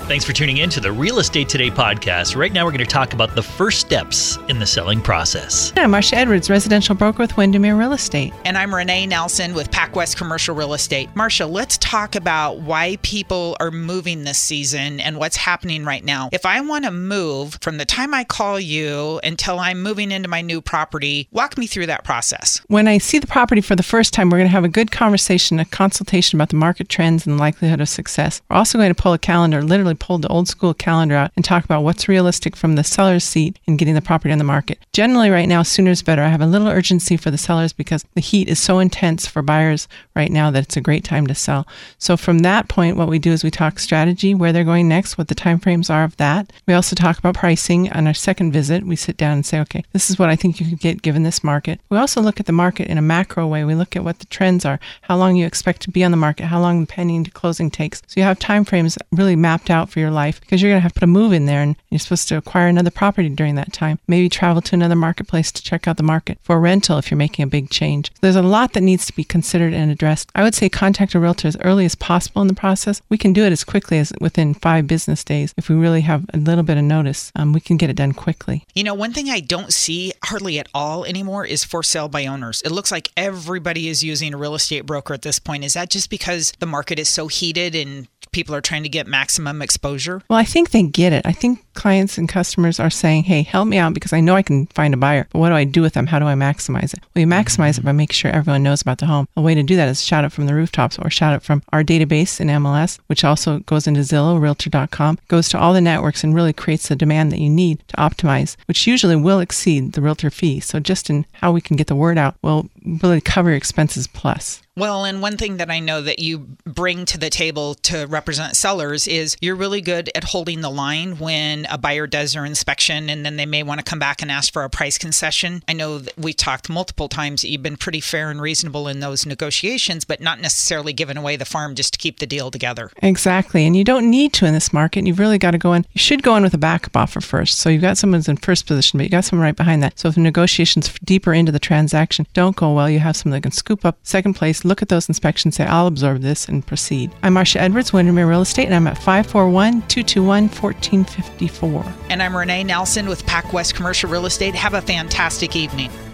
Thanks for tuning in to the Real Estate Today podcast. Right now, we're going to talk about the first steps in the selling process. I'm Marcia Edwards, residential broker with Windermere Real Estate. And I'm Renee Nelson with PacWest Commercial Real Estate. Marcia, let's talk about why people are moving this season and what's happening right now. If I want to move from the time I call you until I'm moving into my new property, walk me through that process. When I see the property for the first time, we're going to have a good conversation, a consultation about the market trends and the likelihood of success. We're also going to pull a calendar, literally pull the old school calendar out and talk about what's realistic from the seller's seat in getting the property on the market. Generally, right now, sooner is better. I have a little urgency for the sellers because the heat is so intense for buyers right now that it's a great time to sell. So from that point, what we do is we talk strategy, where they're going next, what the timeframes are of that. We also talk about pricing. On our second visit, we sit down and say, okay, this is what I think you could get given this market. We also look at the market in a macro way. We look at what the trends are, how long you expect to be on the market, how long the pending to closing takes. So you have timeframes really mapped out for your life, because you're going to have to put a move in there and you're supposed to acquire another property during that time. Maybe travel to another marketplace to check out the market for a rental if you're making a big change. So there's a lot that needs to be considered and addressed. I would say contact a realtor as early as possible in the process. We can do it as quickly as within 5 business days. If we really have a little bit of notice, we can get it done quickly. You know, one thing I don't see hardly at all anymore is for sale by owners. It looks like everybody is using a real estate broker at this point. Is that just because the market is so heated and people are trying to get maximum exposure? Well, I think they get it. I think clients and customers are saying, hey, help me out because I know I can find a buyer, but what do I do with them? How do I maximize it? Well, you maximize it by making sure everyone knows about the home. A way to do that is shout it from the rooftops or shout it from our database in MLS, which also goes into Zillow, Realtor.com, goes to all the networks and really creates the demand that you need to optimize, which usually will exceed the realtor fee. So just in how we can get the word out will really cover your expenses plus. Well, and one thing that I know that you bring to the table to represent sellers is you're really good at holding the line when a buyer does their inspection and then they may want to come back and ask for a price concession. I know that we talked multiple times that you've been pretty fair and reasonable in those negotiations, but not necessarily giving away the farm just to keep the deal together. Exactly. And you don't need to in this market. You've really got to go in. You should go in with a backup offer first. So you've got someone who's in first position, but you got someone right behind that. So if the negotiations deeper into the transaction don't go well, you have someone that can scoop up second place, look at those inspections, say, I'll absorb this and proceed. I'm Marcia Edwards, Windermere Real Estate, and I'm at 541-221-1454. And I'm Renee Nelson with PacWest Commercial Real Estate. Have a fantastic evening.